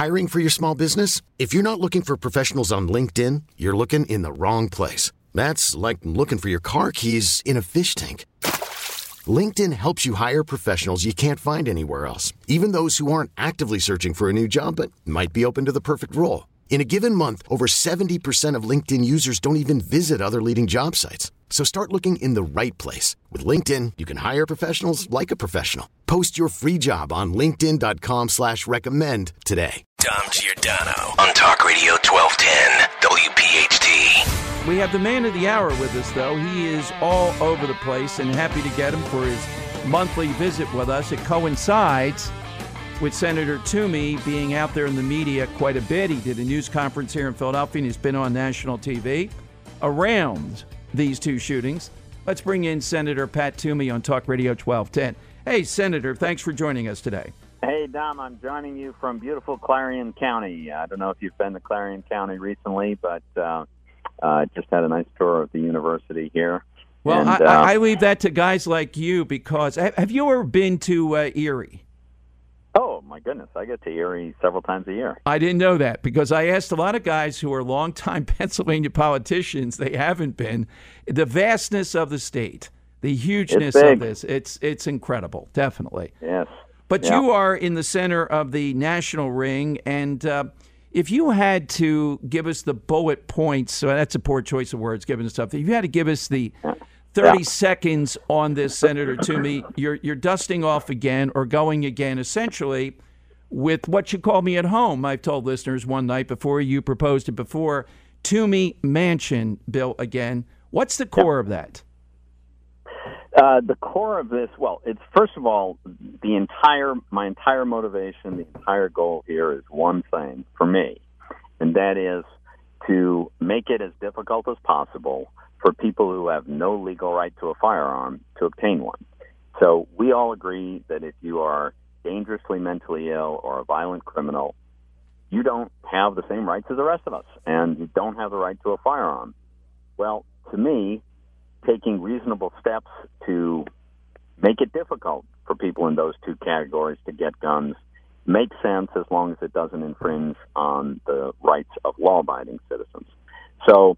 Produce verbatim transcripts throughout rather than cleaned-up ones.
Hiring for your small business? If you're not looking for professionals on LinkedIn, you're looking in the wrong place. That's like looking for your car keys in a fish tank. LinkedIn helps you hire professionals you can't find anywhere else, even those who aren't actively searching for a new job but might be open to the perfect role. In a given month, over seventy percent of LinkedIn users don't even visit other leading job sites. So start looking in the right place. With LinkedIn, you can hire professionals like a professional. Post your free job on linkedin.com slash recommend today. Dom Giordano on Talk Radio twelve ten W P H T. We have the man of the hour with us, though. He is all over the place, and happy to get him for his monthly visit with us. It coincides with Senator Toomey being out there in the media quite a bit. He did a news conference here in Philadelphia, and he's been on national T V around these two shootings. Let's bring in Senator Pat Toomey on Talk Radio twelve ten. Hey, Senator, thanks for joining us today. Hey, Dom, I'm joining you from beautiful Clarion County. I don't know if you've been to Clarion County recently, but uh, uh, just had a nice tour of the university here. Well, and, I, uh, I leave that to guys like you because have you ever been to uh, Erie? Oh, my goodness. I get to Erie several times a year. I didn't know that because I asked a lot of guys who are longtime Pennsylvania politicians. They haven't been. The vastness of the state, the hugeness of this, it's it's incredible, definitely. Yes. But yeah. you are in the center of the national ring, and uh, if you had to give us the bullet points, so that's a poor choice of words, given stuff. If you had to give us the thirty yeah. seconds on this, Senator Toomey, you're you're dusting off again or going again, essentially, with what you called me at home. I've told listeners one night before you proposed it before, Toomey Mansion bill again. What's the core yeah. of that? Uh, the core of this, well, it's first of all, the entire, my entire motivation, the entire goal here is one thing for me, and that is to make it as difficult as possible for people who have no legal right to a firearm to obtain one. So we all agree that if you are dangerously mentally ill or a violent criminal, you don't have the same rights as the rest of us, and you don't have the right to a firearm. Well, to me, taking reasonable steps to make it difficult for people in those two categories to get guns makes sense as long as it doesn't infringe on the rights of law-abiding citizens. So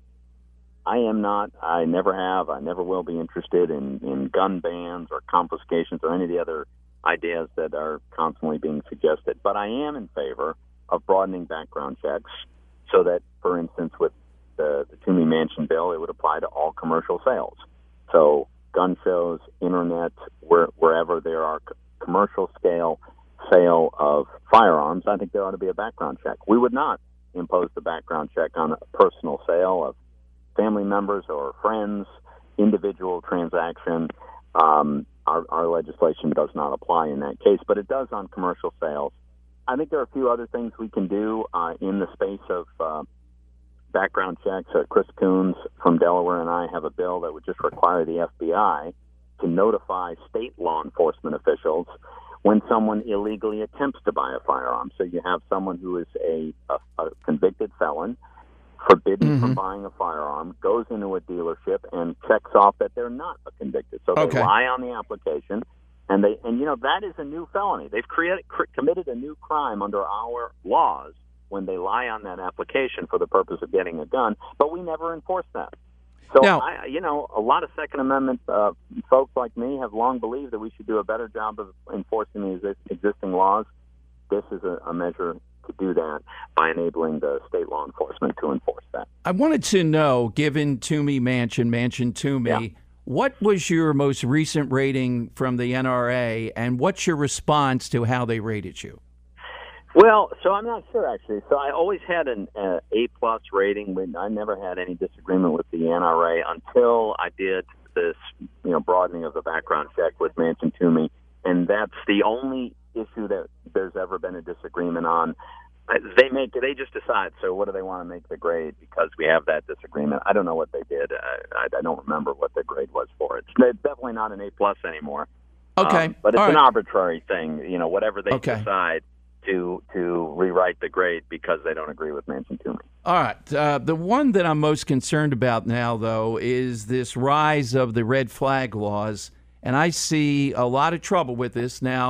I am not, I never have, I never will be interested in, in gun bans or confiscations or any of the other ideas that are constantly being suggested. But I am in favor of broadening background checks so that, for instance, with the, the Toomey Mansion bill, it would apply to all commercial sales. So gun shows, internet, where, wherever there are c- commercial scale sale of firearms, I think there ought to be a background check. We would not impose the background check on a personal sale of family members or friends, individual transaction. Um, our, our legislation does not apply in that case, but it does on commercial sales. I think there are a few other things we can do uh, in the space of uh, background checks. Uh, Chris Coons from Delaware and I have a bill that would just require the F B I to notify state law enforcement officials when someone illegally attempts to buy a firearm. So you have someone who is a, a, a convicted felon, forbidden mm-hmm. from buying a firearm, goes into a dealership and checks off that they're not a convicted. So okay. they lie on the application, and they and you know that is a new felony. They've created cr- committed a new crime under our laws when they lie on that application for the purpose of getting a gun, but we never enforce that. So, now, I, you know, a lot of Second Amendment uh, folks like me have long believed that we should do a better job of enforcing the exi- existing laws. This is a, a measure to do that by enabling the state law enforcement to enforce that. I wanted to know, given Toomey Mansion, Mansion Toomey, yeah. what was your most recent rating from the N R A, and what's your response to how they rated you? Well, so I'm not sure, actually. So I always had an uh, A-plus rating. When I never had any disagreement with the N R A until I did this, you know, broadening of the background check with Mansion Toomey, and that's the only issue that there's ever been a disagreement on. They make they just decide. So what do they want to make the grade because we have that disagreement? I don't know what they did. I, I don't remember what the grade was for it. It's definitely not an A-plus anymore. Okay. Um, but it's All an right. arbitrary thing, you know, whatever they okay. decide. To, to rewrite the grade because they don't agree with Mansion Toomey. All right. Uh, the one that I'm most concerned about now, though, is this rise of the red flag laws, and I see a lot of trouble with this. Now,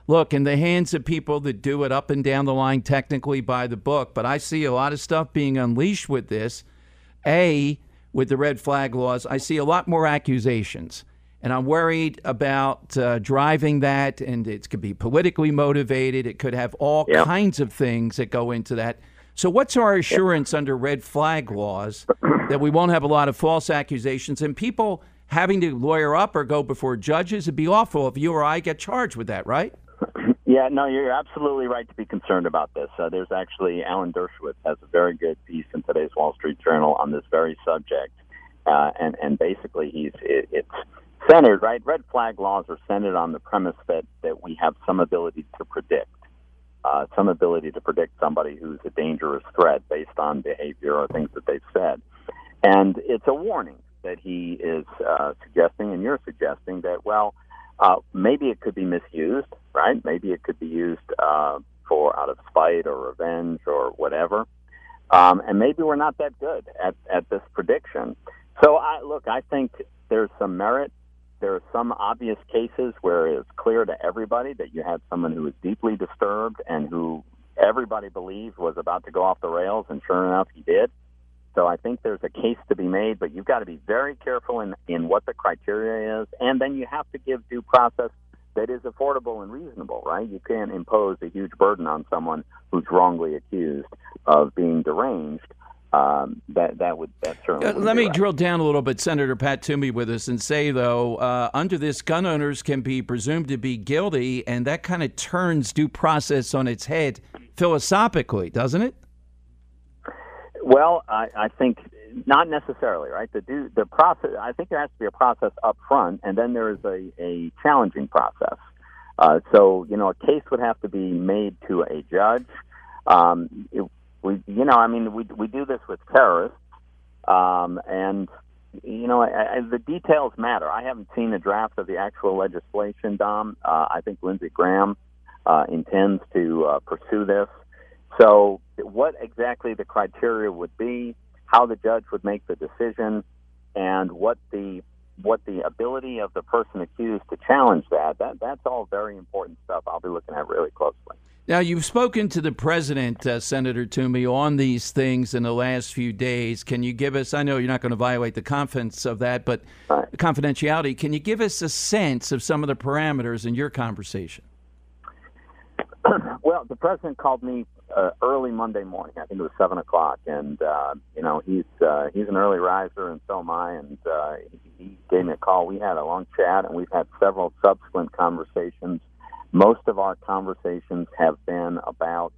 look, in the hands of people that do it up and down the line technically by the book, but I see a lot of stuff being unleashed with this. A, with the red flag laws, I see a lot more accusations. And I'm worried about uh, driving that, and it could be politically motivated. It could have all yep. kinds of things that go into that. So what's our assurance yep. under red flag laws that we won't have a lot of false accusations and people having to lawyer up or go before judges? It'd be awful if you or I get charged with that, right? Yeah, no, you're absolutely right to be concerned about this. Uh, there's actually, Alan Dershowitz has a very good piece in today's Wall Street Journal on this very subject. Uh, and, and basically, he's it, it's centered, right? Red flag laws are centered on the premise that, that we have some ability to predict, uh, some ability to predict somebody who's a dangerous threat based on behavior or things that they've said. And it's a warning that he is uh, suggesting, and you're suggesting, that, well, uh, maybe it could be misused, right? Maybe it could be used uh, for out of spite or revenge or whatever. Um, and maybe we're not that good at, at this prediction. So, I look, I think there's some merit. There are some obvious cases where it's clear to everybody that you had someone who was deeply disturbed and who everybody believed was about to go off the rails, and sure enough, he did. So I think there's a case to be made, but you've got to be very careful in, in what the criteria is, and then you have to give due process that is affordable and reasonable, right? You can't impose a huge burden on someone who's wrongly accused of being deranged. Um, that that would that certainly. Uh, let me right. drill down a little bit, Senator Pat Toomey, with us, and say though, uh, under this, gun owners can be presumed to be guilty, and that kind of turns due process on its head philosophically, doesn't it? Well, I, I think not necessarily, right? The do, the process. I think there has to be a process up front, and then there is a, a challenging process. Uh, so, you know, a case would have to be made to a judge. Um, it, we, you know, I mean, we we do this with terrorists, um, and you know, I, I, the details matter. I haven't seen the draft of the actual legislation, Dom. Uh, I think Lindsey Graham uh, intends to uh, pursue this. So what exactly the criteria would be, how the judge would make the decision, and what the what the ability of the person accused to challenge that, that that's all very important stuff I'll be looking at really closely. Now, you've spoken to the president, uh, Senator Toomey, on these things in the last few days. Can you give us, I know you're not going to violate the confidence of that, but right. confidentiality, can you give us a sense of some of the parameters in your conversation? Well, the president called me uh, early Monday morning. I think it was seven o'clock, and uh, you know he's uh, he's an early riser, and so am I. And uh, he gave me a call. We had a long chat, and we've had several subsequent conversations. Most of our conversations have been about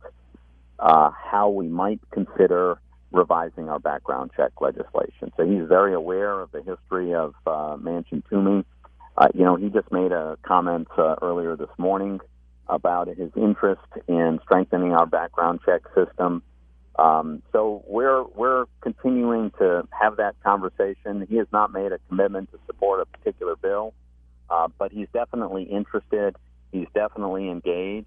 uh, how we might consider revising our background check legislation. So he's very aware of the history of uh, Manchin Toomey. Uh, you know, he just made a comment uh, earlier this morning about his interest in strengthening our background check system. Um, so we're we're continuing to have that conversation. He has not made a commitment to support a particular bill, uh, but he's definitely interested. He's definitely engaged,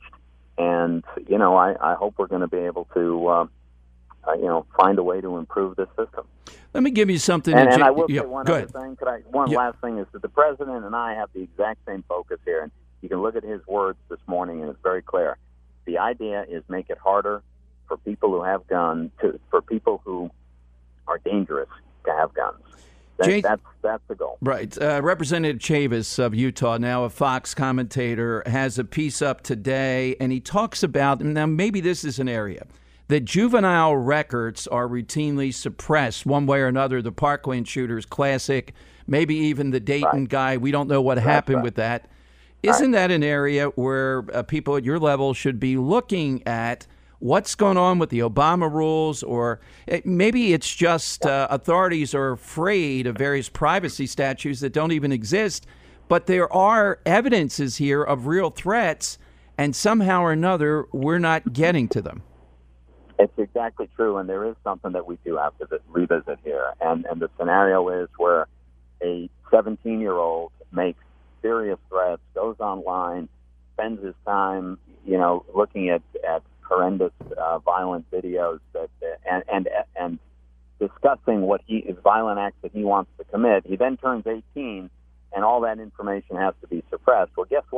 and you know, I, I hope we're going to be able to, uh, uh, you know, find a way to improve this system. Let me give you something. And, and you, I will yeah, say one go other ahead. thing. Could I? One yeah. last thing is that the president and I have the exact same focus here, and you can look at his words this morning, and it's very clear. The idea is make it harder for people who have guns, to, for people who are dangerous to have guns. That, Jay, that's that's the goal. Right. Uh, Representative Chavis of Utah, now a Fox commentator, has a piece up today, and he talks about, now maybe this is an area, that juvenile records are routinely suppressed one way or another. The Parkland shooter's classic, maybe even the Dayton right. guy. We don't know what that's happened right. with that. Isn't that an area where uh, people at your level should be looking at what's going on with the Obama rules, or it, maybe it's just uh, authorities are afraid of various privacy statutes that don't even exist, but there are evidences here of real threats, and somehow or another we're not getting to them. It's exactly true, and there is something that we do have to revisit here. And, and the scenario is where a seventeen-year-old makes serious threats, goes online, spends his time, you know, looking at, at horrendous, uh, violent videos that and, and and discussing what he is violent acts that he wants to commit. He then turns eighteen, and all that information has to be suppressed. Well, guess what?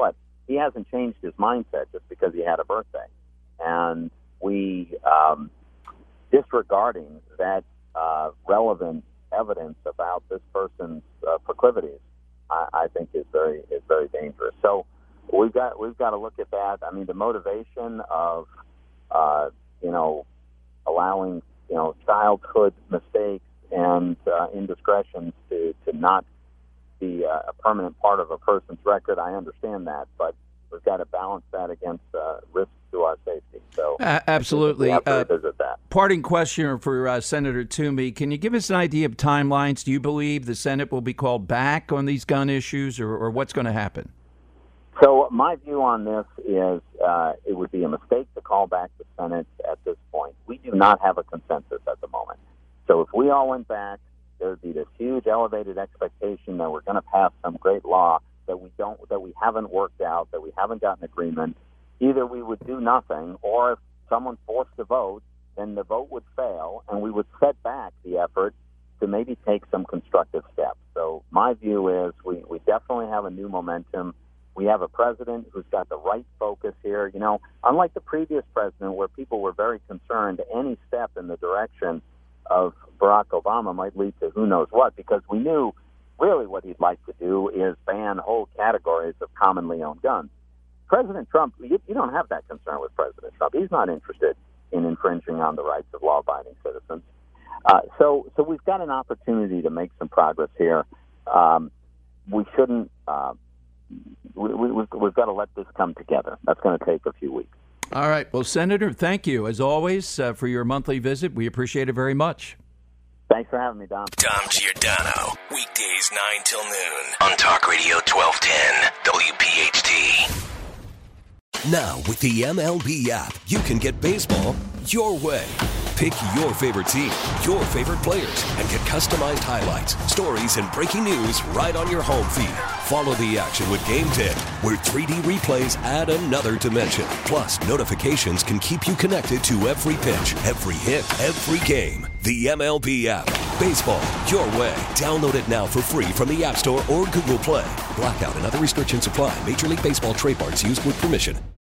he hasn't changed his mindset just because he had a birthday. And we, um, disregarding that uh, relevant evidence about this person's uh, proclivities, I, I think is very is very dangerous. So we've got we've got to look at that. I mean, the motivation of uh, you know allowing you know childhood mistakes and uh, indiscretions to to not be uh, a permanent part of a person's record. I understand that, but we've got to balance that against uh, risks to our safety. So uh, absolutely. We have to uh, revisit that. Parting question for uh, Senator Toomey. Can you give us an idea of timelines? Do you believe the Senate will be called back on these gun issues, or, or what's going to happen? So my view on this is uh, it would be a mistake to call back the Senate at this point. We do not have a consensus at the moment. So if we all went back, there would be this huge elevated expectation that we're going to pass some great law that we don't, that we haven't worked out, that we haven't gotten agreement. Either we would do nothing, or if someone forced to vote, then the vote would fail, and we would set back the effort to maybe take some constructive steps. So my view is we, we definitely have a new momentum. We have a president who's got the right focus here. You know, unlike the previous president where people were very concerned, any step in the direction of Barack Obama might lead to who knows what, because we knew really what he'd like to do is ban whole categories of commonly owned guns. President Trump, you, you don't have that concern with President Trump. He's not interested in infringing on the rights of law-abiding citizens. Uh, so, so we've got an opportunity to make some progress here. Um, we shouldn't. Uh, we, we, we've, we've got to let this come together. That's going to take a few weeks. All right. Well, Senator, thank you, as always, uh, for your monthly visit. We appreciate it very much. Thanks for having me, Dom. Dom Giordano, weekdays nine till noon on Talk Radio twelve ten W P H T. Now, with the M L B app, you can get baseball your way. Pick your favorite team, your favorite players, and get customized highlights, stories, and breaking news right on your home feed. Follow the action with Game Day, where three D replays add another dimension. Plus, notifications can keep you connected to every pitch, every hit, every game. The M L B app. Baseball your way. Download it now for free from the App Store or Google Play. Blackout and other restrictions apply. Major League Baseball trademarks used with permission.